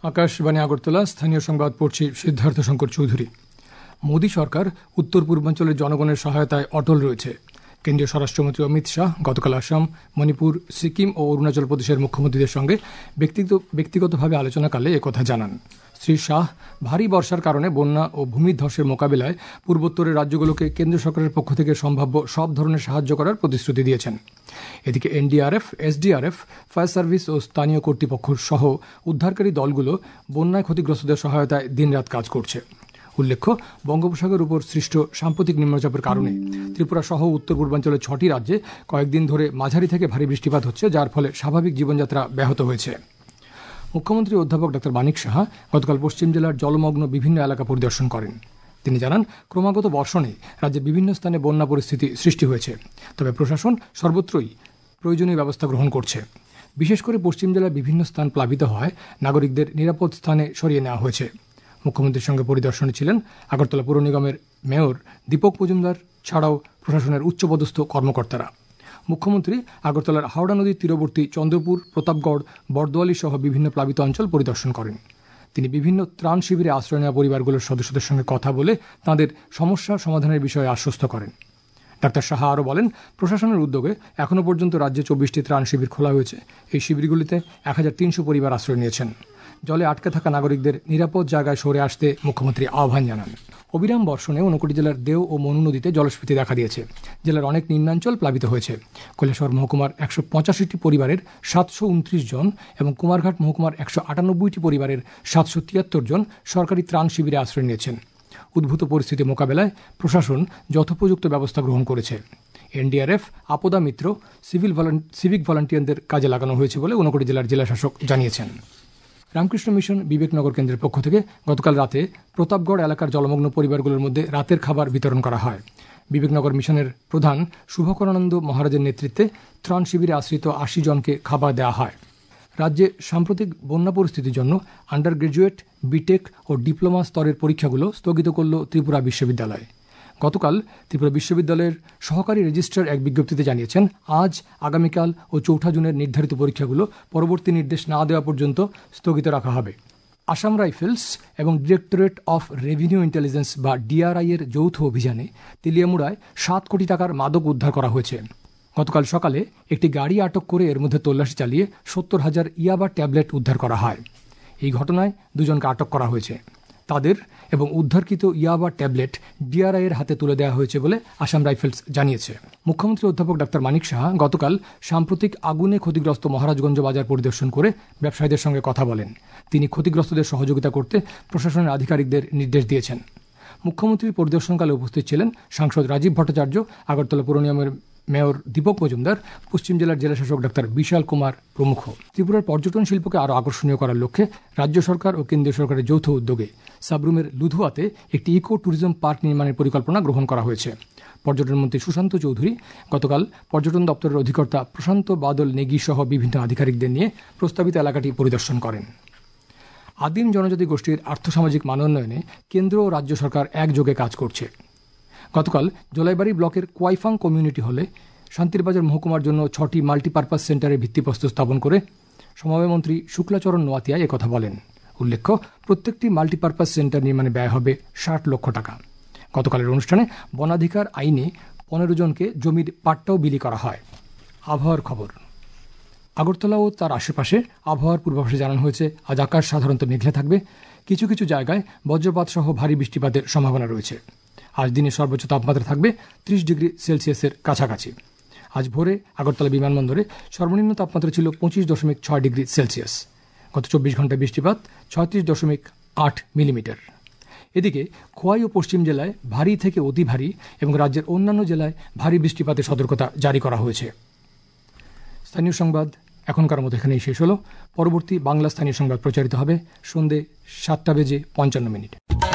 আকাশবাণী আগরতলা, স্থানীয় সংবাদ পড়ছি সিদ্ধার্থ শঙ্কর চৌধুরী। মোদী সরকার উত্তর পূর্বাঞ্চলের জনগণের সহায়তায় অটল রয়েছে। কেন্দ্রীয় স্বরাষ্ট্রমন্ত্রী অমিত শাহ গতকাল আসাম, মণিপুর, সিকিম ও অরুণাচল প্রদেশের মুখ্যমন্ত্রীদের সঙ্গে ব্যক্তিগতভাবে আলোচনাকালে একথা জানান। শ্রী শাহ ভারী বর্ষার কারণে বন্যা ও ভূমিধ্বসের মোকাবিলায় পূর্বোত্তরের রাজ্যগুলোকে কেন্দ্র সরকারের পক্ষ থেকে সম্ভাব্য সব ধরনের সাহায্য করার প্রতিশ্রুতি দিয়েছেন। এদিকে এনডিআরএফ, এসডিআরএফ, ফায়ার সার্ভিস ও স্থানীয় কর্তৃপক্ষ সহ উদ্ধারকারী দলগুলো বন্যায় ক্ষতিগ্রস্তদের সহায়তায় দিনরাত কাজ করছে। উল্লেখ্য, বঙ্গোপসাগরের উপর সৃষ্ট সাম্প্রতিক নিম্নচাপের কারণে ত্রিপুরা সহ উত্তর পূর্বাঞ্চলের 6টি রাজ্যে কয়েকদিন ধরে মাঝারি থেকে ভারী বৃষ্টিপাত হচ্ছে, যার ফলে স্বাভাবিক জীবনযাত্রা ব্যাহত হয়েছে। মুখ্যমন্ত্রী অধ্যাপক ডক্টর মানিক সাহা গতকাল পশ্চিম জেলার জলমগ্ন বিভিন্ন এলাকা পরিদর্শন করেন। তিনি জানান, ক্রমাগত বর্ষণে রাজ্যের বিভিন্ন স্থানে বন্যা পরিস্থিতি সৃষ্টি হয়েছে, তবে প্রশাসন সর্বত্রই প্রয়োজনীয় ব্যবস্থা গ্রহণ করছে। বিশেষ করে পশ্চিম জেলার বিভিন্ন স্থান প্লাবিত হওয়ায় নাগরিকদের নিরাপদ স্থানে সরিয়ে নেওয়া হয়েছে। মুখ্যমন্ত্রীর সঙ্গে পরিদর্শনে ছিলেন আগরতলা পৌর নিগমের মেয়র দীপক মজুমদার ছাড়াও প্রশাসনের উচ্চপদস্থ কর্মকর্তারা। মুখ্যমন্ত্রী আগরতলার হাওড়া নদীর তীরবর্তী চন্দ্রপুর, প্রতাপগড়, বরদোয়ালি সহ বিভিন্ন প্লাবিত অঞ্চল পরিদর্শন করেন। তিনি বিভিন্ন ত্রাণ শিবিরে আশ্রয় নেওয়া পরিবারগুলোর সদস্যদের সঙ্গে কথা বলে তাঁদের সমস্যা সমাধানের বিষয়ে আশ্বস্ত করেন। ডাক্তার সাহা আরও বলেন, প্রশাসনের উদ্যোগে এখনও পর্যন্ত রাজ্যে 24টি ত্রাণ শিবির খোলা হয়েছে। এই শিবিরগুলিতে 1300 পরিবার আশ্রয় নিয়েছেন। জলে আটকে থাকা নাগরিকদের নিরাপদ জায়গায় সরে আসতে মুখ্যমন্ত্রী আহ্বান জানান। অবিরাম বর্ষণে ঊনকোটি জেলার দেও ও মনু নদীতে জলস্ফীতি দেখা দিয়েছে। জেলার অনেক নিম্নাঞ্চল প্লাবিত হয়েছে। কৈলাসহর মহকুমার 185টি পরিবারের 729 জন এবং কুমারঘাট মহকুমার 198টি পরিবারের 773 জন সরকারি ত্রাণ শিবিরে আশ্রয় নিয়েছেন। উদ্ভূত পরিস্থিতি মোকাবেলায় প্রশাসন যথোপযুক্ত ব্যবস্থা গ্রহণ করেছে। এনডিআরএফ, আপদা মিত্র, সিভিক ভলান্টিয়ারদের কাজে লাগানো হয়েছে বলে ঊনকোটি জেলার জেলাশাসক জানিয়েছেন। রামকৃষ্ণ মিশন বিবেকনগর কেন্দ্রের পক্ষ থেকে গতকাল রাতে প্রতাপগড় এলাকার জলমগ্ন পরিবারগুলোর মধ্যে রাতের খাবার বিতরণ করা হয়। বিবেকনগর মিশনের প্রধান শুভকরানন্দ মহারাজের নেতৃত্বে ত্রাণ শিবিরে আশ্রিত 80 জনকে খাবার দেওয়া হয়। রাজ্যে সাম্প্রতিক বন্যা পরিস্থিতির জন্য আন্ডার গ্রাজুয়েট, বিটেক ও ডিপ্লোমা স্তরের পরীক্ষাগুলো স্থগিত করল ত্রিপুরা বিশ্ববিদ্যালয়। গতকাল ত্রিপুরা বিশ্ববিদ্যালয়ের সহকারী রেজিস্ট্রার এক বিজ্ঞপ্তিতে জানিয়েছেন, আজ, আগামীকাল ও 4 জুনের নির্ধারিত পরীক্ষাগুলো পরবর্তী নির্দেশ না দেওয়া পর্যন্ত স্থগিত রাখা হবে। আসাম রাইফেলস এবং ডিরেক্টরেট অফ রেভিনিউ ইন্টেলিজেন্স বা ডিআরআই এর যৌথ অভিযানে তেলিয়ামুড়ায় 7 কোটি টাকার মাদক উদ্ধার করা হয়েছে। গতকাল সকালে একটি গাড়ি আটক করে এর মধ্যে তল্লাশি চালিয়ে 70,000 ইয়াবা ট্যাবলেট উদ্ধার করা হয়। এই ঘটনায় 2 জনকে আটক করা হয়েছে। তাদের এবং উদ্ধারকৃত ইয়াবা ট্যাবলেট ডিআরআই এর হাতে তুলে দেওয়া হয়েছে বলে আসাম রাইফেলস জানিয়েছে। মুখ্যমন্ত্রী অধ্যাপক ডাক্তার মানিক সাহা গতকাল সাম্প্রতিক আগুনে ক্ষতিগ্রস্ত মহারাজগঞ্জ বাজার পরিদর্শন করে ব্যবসায়ীদের সঙ্গে কথা বলেন। তিনি ক্ষতিগ্রস্তদের সহযোগিতা করতে প্রশাসনের আধিকারিকদের নির্দেশ দিয়েছেন। মুখ্যমন্ত্রীর পরিদর্শনকালে উপস্থিত ছিলেন সাংসদ রাজীব ভট্টাচার্য, আগরতলা পৌর নিগমের মেয়র দীপক মজুমদার, পশ্চিম জেলার জেলাশাসক ডাক্তার বিশাল কুমার প্রমুখ। ত্রিপুরার পর্যটন শিল্পকে আরও আকর্ষণীয় করার লক্ষ্যে রাজ্য সরকার ও কেন্দ্রীয় সরকারের যৌথ উদ্যোগে সাবরুমের লুধুয়াতে একটি ইকো ট্যুরিজম পার্ক নির্মাণের পরিকল্পনা গ্রহণ করা হয়েছে। পর্যটন মন্ত্রী সুশান্ত চৌধুরী গতকাল পর্যটন দপ্তরের অধিকর্তা প্রশান্ত বাদল নেগি সহ বিভিন্ন আধিকারিকদের নিয়ে প্রস্তাবিত এলাকাটি পরিদর্শন করেন। আদিম জনজাতি গোষ্ঠীর আর্থসামাজিক মানোন্নয়নে কেন্দ্র ও রাজ্য সরকার একযোগে কাজ করছে। গতকাল জলাইবাড়ি ব্লকের কোয়াইফাং কমিউনিটি হলে শান্তিরবাজার মহকুমার জন্য 6টি মাল্টিপারপাস সেন্টারের ভিত্তিপ্রস্তর স্থাপন করে সমবায় মন্ত্রী শুক্লাচরণ নোয়াতিয়া একথা বলেন। উল্লেখ্য, প্রত্যেকটি মাল্টিপারপাস সেন্টার নির্মাণে ব্যয় হবে 60 লক্ষ টাকা। গতকালের অনুষ্ঠানে বনাধিকার আইনে 15 জনকে জমির পাট্টাও বিলি করা হয়। আবহাওয়ার খবর। আগরতলা ও তার আশেপাশে আবহাওয়ার পূর্বাভাসে জানানো হয়েছে, আজ আকাশ সাধারণত মেঘলা থাকবে। কিছু কিছু জায়গায় বজ্রপাত সহ ভারী বৃষ্টিপাতের সম্ভাবনা রয়েছে। আজ দিনের সর্বোচ্চ তাপমাত্রা থাকবে 30 ডিগ্রি সেলসিয়াসের কাছাকাছি। আজ ভোরে আগরতলা বিমানবন্দরে সর্বনিম্ন তাপমাত্রা ছিল 25.6 ডিগ্রি সেলসিয়াস। গত 24 ঘন্টায় বৃষ্টিপাত 36.8 মিলিমিটার। এদিকে খোয়াই ও পশ্চিম জেলায় ভারী থেকে অতি ভারী এবং রাজ্যের অন্যান্য জেলায় ভারী বৃষ্টিপাতের সতর্কতা জারি করা হয়েছে। স্থানীয় সংবাদ এখনকার মতো এখানেই শেষ হলো। পরবর্তী বাংলা স্থানীয় সংবাদ প্রচারিত হবে সন্ধ্যে 7:55